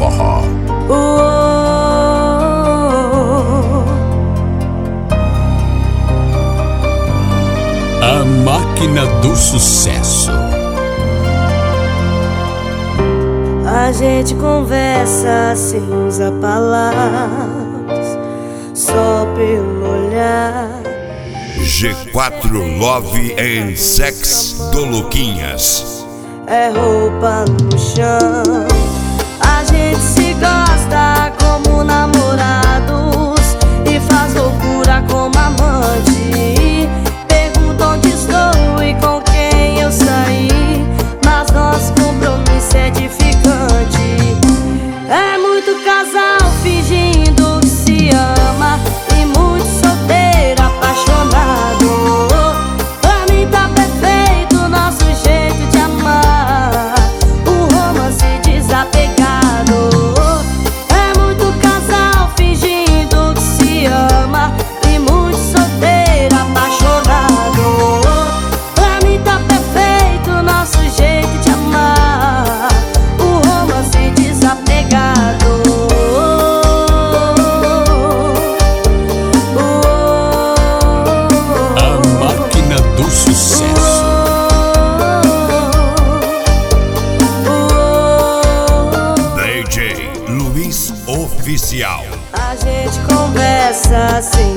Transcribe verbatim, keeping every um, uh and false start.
forró. A máquina do sucesso. A gente conversa sem usar palavras, só pelo olhar. G quatro Love and Sex do Luquinhas. É roupa no chão. A gente se gosta como namorados e faz loucura como amante. Pergunta onde estou e com quem eu saí, mas nosso compromisso é edificante. É muito casal fingindo que se ama e muito solteiro apaixonado. Pra mim tá perfeito o nosso jeito de amar, um romance desapegado. É muito casal fingindo que se ama e muito solteiro apaixonado. Pra mim tá perfeito o nosso jeito de amar, um romance desapegado. A máquina do sucesso. D J Luiz Oficial. A gente conversa sem